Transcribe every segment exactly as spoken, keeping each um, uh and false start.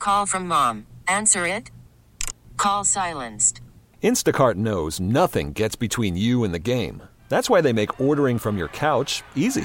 call from mom. Answer it. Call silenced. Instacart knows nothing gets between you and the game. That's why they make ordering from your couch easy.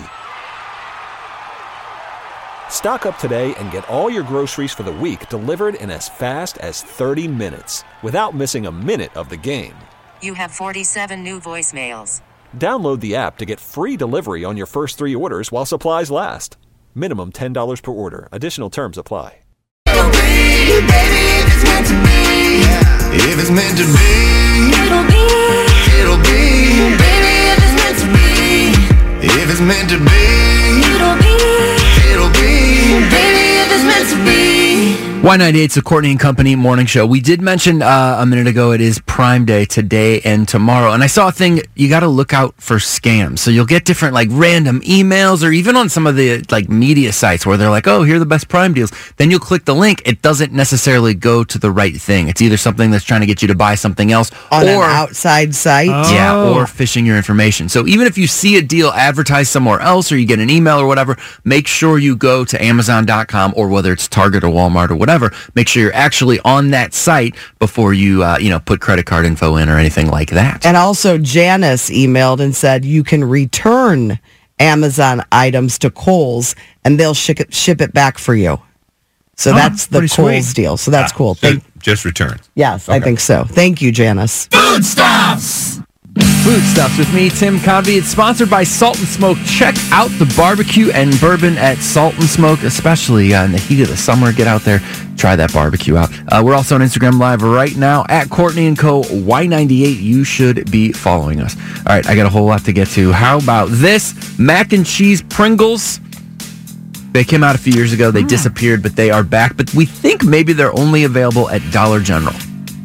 Stock up today and get all your groceries for the week delivered in as fast as thirty minutes without missing a minute of the game. You have forty-seven new voicemails. Download the app to get free delivery on your first three orders while supplies last. Minimum ten dollars per order. Additional terms apply. It'll be, baby, if it's meant to be. If it's meant to be, it'll be. It'll be, baby, if it's meant to be. If it's meant to be, it'll be. It'll be, baby, if it's meant to be. Y ninety-eight's the Courtney and Company morning show. We did mention uh, a minute ago it is Prime Day today and tomorrow. And I saw a thing, you got to look out for scams. So you'll get different like random emails or even on some of the like media sites where they're like, oh, here are the best Prime deals. Then you'll click the link. It doesn't necessarily go to the right thing. It's either something that's trying to get you to buy something else on or an outside site. Oh. Yeah, or phishing your information. So even if you see a deal advertised somewhere else or you get an email or whatever, make sure you go to Amazon dot com or whether it's Target or Walmart or whatever. Make sure you're actually on that site before you, uh, you know, put credit card info in or anything like that. And also, Janice emailed and said you can return Amazon items to Kohl's and they'll ship it, ship it back for you. So Oh, that's the pretty Kohl's sweet. deal. So that's Ah, cool. so Thank- just return. yes, I Okay. think so. Thank you, Janice. Food stuffs. Food Stuffs with me, Tim Convey. It's sponsored by Salt and Smoke. Check out the barbecue and bourbon at Salt and Smoke, especially uh, in the heat of the summer. Get out there, try that barbecue out. Uh, we're also on Instagram Live right now at Courtney and Co. Y ninety-eight. You should be following us. All right, I got a whole lot to get to. How about this? Mac and cheese Pringles. They came out a few years ago. They mm. disappeared, but they are back. But we think maybe they're only available at Dollar General.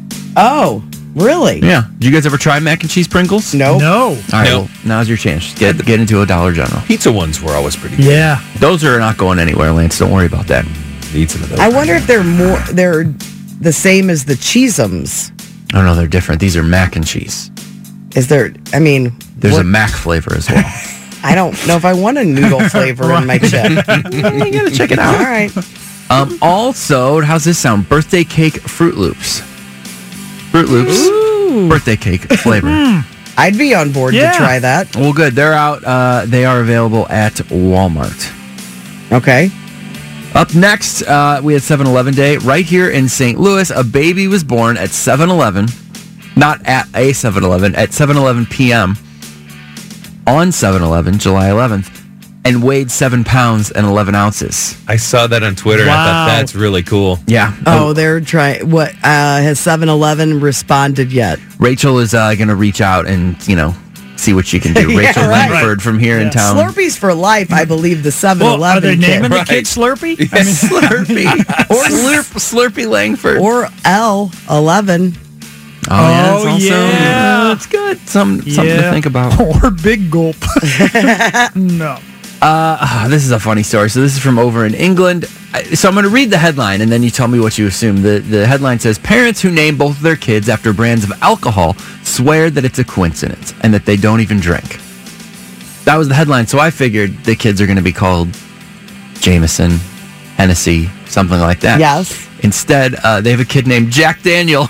Oh, really? Yeah. Did you guys ever try mac and cheese Pringles? Nope. No. All right, No. well, now's your chance. Get get into a Dollar General. Pizza ones were always pretty good. Yeah. Those are not going anywhere, Lance. Don't worry about that. Need some of those. I wonder if they're more, they're the same as the Cheesums. Oh, no, they're different. These are mac and cheese. Is there, I mean, There's what- a mac flavor as well. I don't know if I want a noodle flavor in my chip. You gotta check it out. All right. Um, also, how's this sound? Birthday cake Fruit Loops. Fruit Loops. Ooh. Birthday cake flavor. I'd be on board Yeah. to try that. Well, good. They're out. Uh, they are available at Walmart. Okay. Up next, uh, we had seven eleven Day right here in Saint Louis. A baby was born at seven eleven, not at a seven eleven, at seven eleven p.m. on seven eleven, July eleventh, and weighed seven pounds and eleven ounces. I saw that on Twitter and I Wow. thought that's really cool. Yeah. Oh, they're trying. What uh, has seven eleven responded yet? Rachel is uh, going to reach out and, you know, see what she can do. Yeah, Rachel right. Langford from here in town. Slurpees for life, I believe. The seven Well, are they eleven naming kid. the kid Slurpee? I mean, Slurpee. or Slurp, Slurpee Langford. or L eleven. Oh, yeah, it's Oh, also, yeah. it's good. Some, something to Yeah. think about. or Big Gulp. No. Uh, this is a funny story. So this is from over in England. I- So I'm going to read the headline, and then you tell me what you assume. The, the headline says, parents who name both of their kids after brands of alcohol swear that it's a coincidence and that they don't even drink. That was the headline. So I figured the kids are going to be called Jameson, Hennessy, something like that. Yes. Instead, uh, they have a kid named Jack Daniel.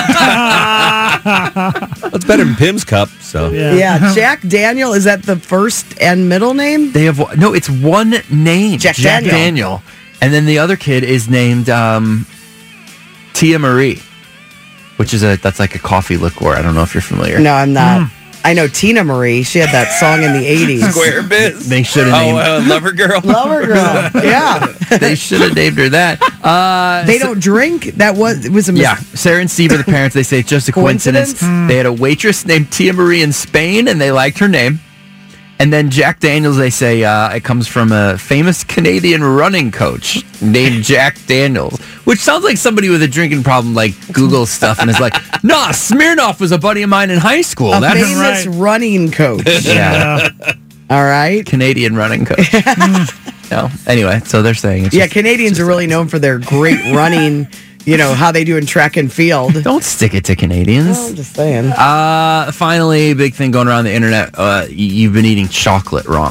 That's better than Pim's Cup. So Yeah. Yeah, Jack Daniel, is that the first and middle name? They have no, it's one name, Jack Daniel. Daniel, and then the other kid is named um, Tia Marie, which is a that's like a coffee liqueur. I don't know if you're familiar. No, I'm not. I know Tina Marie. She had that song in the eighties. Square Biz. They should have Oh, named. uh, Lover Girl. Lover Girl. Yeah. They should have named her that. Uh, They don't drink? That was, it was a mis- yeah, Sarah and Steve are the parents. They say it's just a coincidence. Coincidence? They had a waitress named Tia Marie in Spain, and they liked her name. And then Jack Daniels, they say uh, it comes from a famous Canadian running coach named Jack Daniels, which sounds like somebody with a drinking problem, like Google stuff, and is like, nah, Smirnoff was a buddy of mine in high school. a That's famous right. running coach. yeah, All right. Canadian running coach. No, anyway, so they're saying it's Yeah, just- Canadians are really known for their great running, you know, how they do in track and field. don't stick it to Canadians. I'm just saying. Uh, finally, big thing going around the internet. Uh, y- you've been eating chocolate wrong.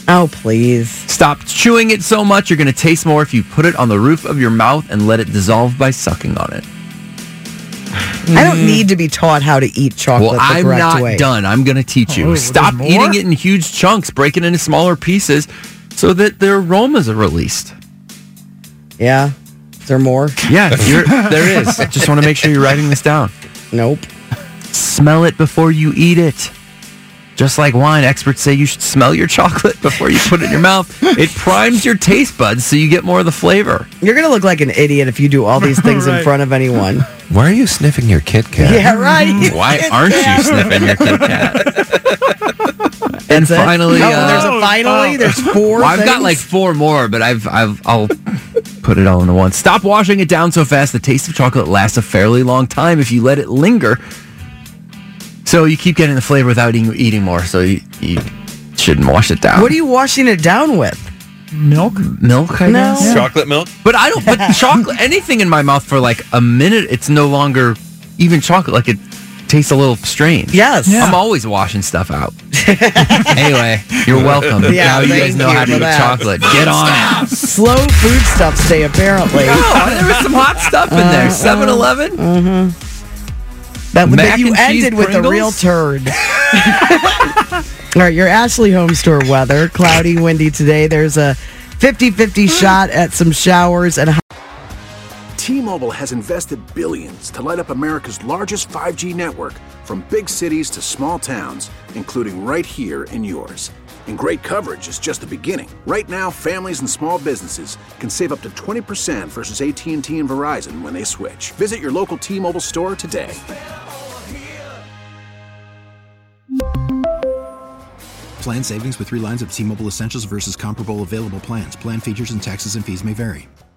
Oh, please. Stop chewing it so much. You're going to taste more if you put it on the roof of your mouth and let it dissolve by sucking on it. I don't need to be taught how to eat chocolate Well, the I'm correct not way. done. I'm going to teach you. Oh, Stop there's eating more? it in huge chunks. Break it into smaller pieces so that the aromas are released. Yeah. Is there more? Yeah, you're, there is. Just want to make sure you're writing this down. Nope. Smell it before you eat it. Just like wine, experts say you should smell your chocolate before you put it in your mouth. It primes your taste buds so you get more of the flavor. You're going to look like an idiot if you do all these things in Right. front of anyone. Why are you sniffing your Kit Kat? Yeah, right. Why aren't you sniffing your Kit Kat? And That's it? finally, Oh, uh, there's a finally. There's four. well, I've got things? like four more, but I've I've I'll put it all into one. Stop washing it down so fast. The taste of chocolate lasts a fairly long time if you let it linger. So you keep getting the flavor without eating, eating more. So you, you shouldn't wash it down. What are you washing it down with? Milk? Milk, I No. guess. Chocolate milk? But I don't. But chocolate, anything in my mouth for like a minute, it's no longer even chocolate. Like it tastes a little strange. Yes. Yeah. I'm always washing stuff out. Anyway, you're welcome. Yeah, now you thank guys know you how to for eat that. chocolate. Get on it. Slow food stuff day, apparently. Oh, there was some hot stuff in there. seven eleven That, Mac that you and cheese ended with a real Pringles? turd. All right, your Ashley Home Store weather. Cloudy, windy today. There's a fifty-fifty shot at some showers and T-Mobile has invested billions to light up America's largest five G network, from big cities to small towns, including right here in yours. And great coverage is just the beginning. Right now, families and small businesses can save up to twenty percent versus A T and T and Verizon when they switch. Visit your local T-Mobile store today. Plan savings with three lines of T-Mobile Essentials versus comparable available plans. Plan features and taxes and fees may vary.